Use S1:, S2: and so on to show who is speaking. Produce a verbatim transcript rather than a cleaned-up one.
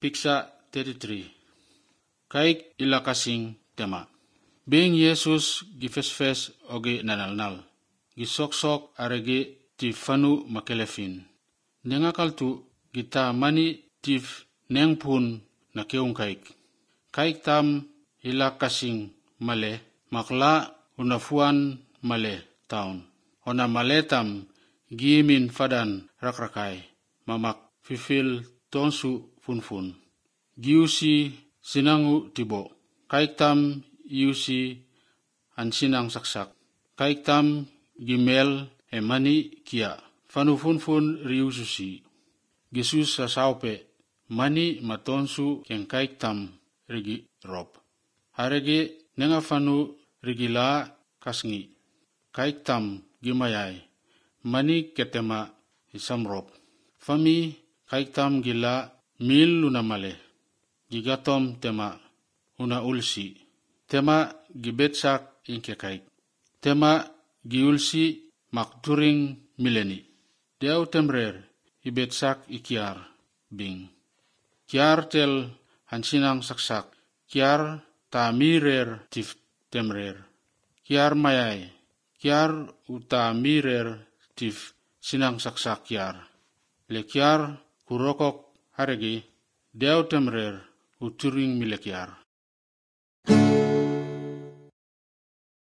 S1: Piksa tiga. Kaik ila kasing tema. Bing Yesus gifes-fes oge nanal-nal. Gisok-sok arege ti fanu makelefin. Nengakal tu gita mani tif neng pun na keung kaik. Kaik tam ila kasing male makla unafuan male taun. Ona male tam gimin fadan rakrakai mamak fifil tonsu funfun. Giusi sinangu tibo. Kaik tam iusi an sinang saksak. Kaik tam gimel emani kia. Fanu funfun riususi. Jesus sa saupe mani matonsu ken kaik tam rigi rob. Harege nenga fanu rigila kasngi. Kaik tam gimayai mani ketema isam rob. Fami kaik tam gila mil luna male. Gigatom tema una ulsi. Tema gibetsak inke kaik. Tema giulsi makturing mileni. Diau temrer ibetsak ikiar bing. Kiar tel hansinang saksak. Kiar ta mirer tif temrer. Kiar mayai. Kiar uta mirer tif sinang saksak kiar. Le kiar kurokok haregi. Diau temrer uturing milekiar.